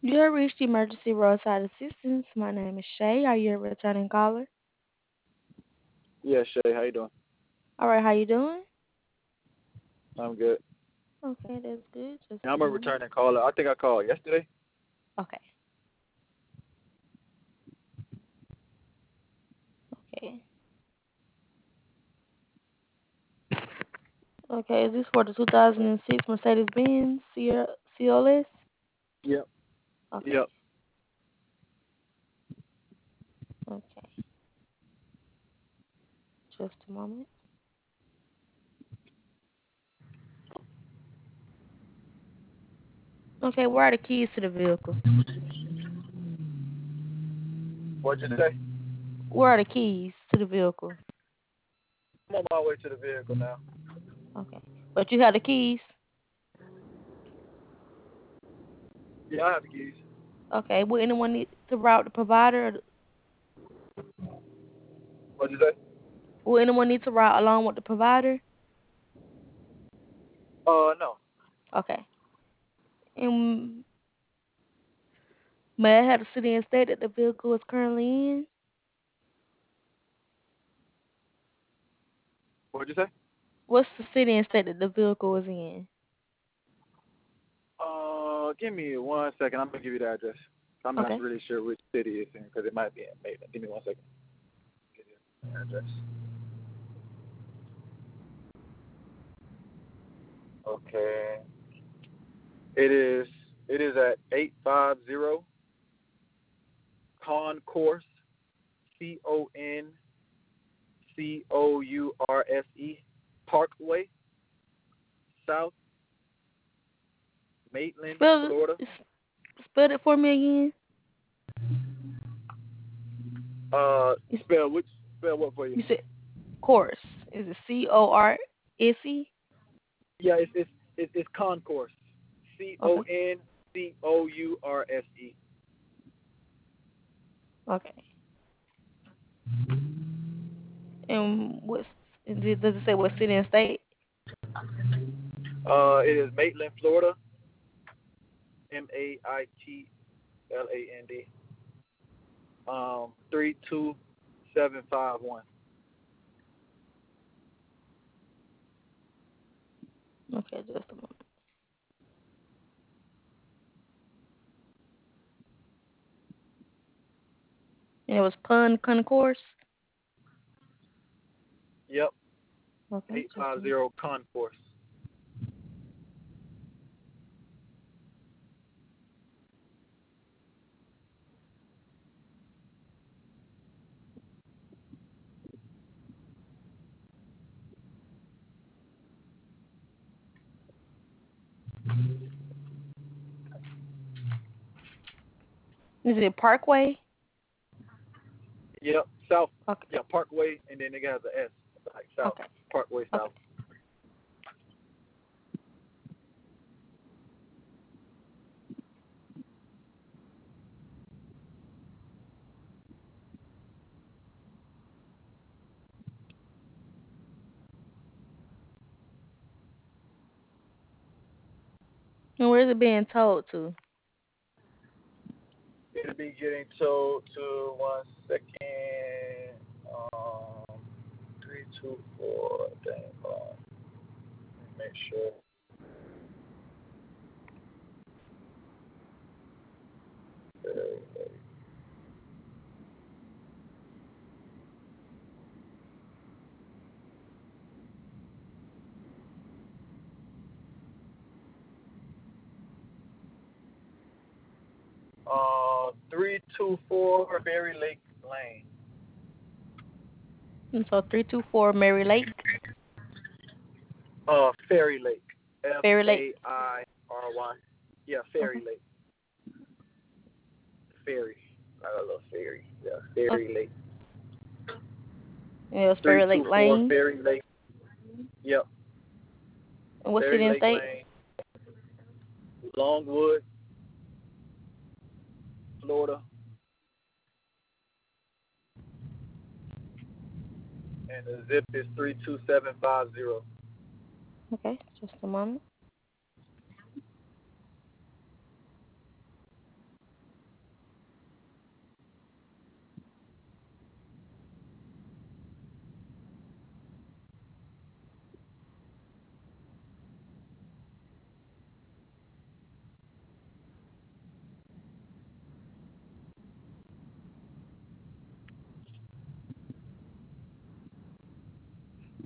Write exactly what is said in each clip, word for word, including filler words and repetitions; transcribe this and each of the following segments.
You have reached emergency roadside assistance. My name is Shay. Are you a returning caller? Yeah, Shay, how you doing? All right, how you doing? I'm good. Okay, that's good. Just Yeah, a I'm a moment. returning caller. I think I called yesterday. Okay, okay. Okay, is this for the two thousand six Mercedes-Benz Sierra C L S? Yep. Okay, Yep. okay. Just a moment. Okay, where are the keys to the vehicle? What'd you say? Where are the keys to the vehicle? I'm on my way to the vehicle now. Okay. But you have the keys? Yeah, I have the keys. Okay. Will anyone need to route the provider? Or What'd you say? will anyone need to route along with the provider? Uh, no. Okay. And may I have the city and state that the vehicle is currently in? What'd you say? What's the city and state that the vehicle is in? Uh, give me one second. I'm gonna give you the address. I'm not Okay. really sure which city it's in because it might be in Maitland. Give me one second. Give you the address. Okay. It is. It is at eight five zero Concourse. C O N C O U R S E Parkway, South Maitland, Spell Florida. it, spell it for me again. Uh, You, spell which spell what for you? you said course. Is it C O R S E? Yeah, it's it's it's, it's Concourse. C O Okay. N C O U R S E. Okay. And what's is it, does it say what city and state? Uh, it is Maitland, Florida. M A I T L A N D. Um, three two seven five one. Okay, just a moment. And it was pun concourse. Yep, Okay, eight just a five moment. zero Concourse. Is it Parkway? Yep, South. Okay. Yeah, Parkway, and then it has the S, like South Okay. Parkway Okay. South. And where's it being towed to? It'll be getting towed to one second. Um, three, two, four. Dang, hold on. Let me make sure. Uh, three, two, four Berry Lake Lane. And so three two four Mary Lake. Uh, Fairy Lake. F Fairy Lake. A I R Y. Yeah, Okay. Fairy Lake. Fairy. Like a little fairy. Yeah, Okay. Fairy Lake. And it was Three, Fairy two, Lake four Lane. Fairy Lake. Yep, And what Fairy city and Lake state? Lane. Longwood, Florida. And the zip is three two seven five zero. Okay, just a moment.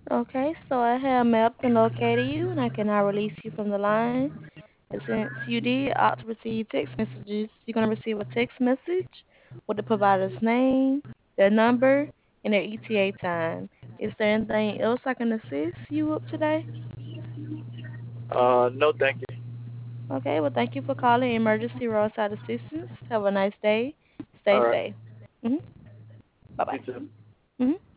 Okay, so I have mapped and located you, and I can now release you from the line. And since you did opt to receive text messages, you're going to receive a text message with the provider's name, their number, and their E T A time. Is there anything else I can assist you with today? Uh, no, thank you. Okay, well, thank you for calling Emergency Roadside Assistance. Have a nice day. All Stay right. safe. Mm-hmm. You Bye-bye. too. Mm-hmm.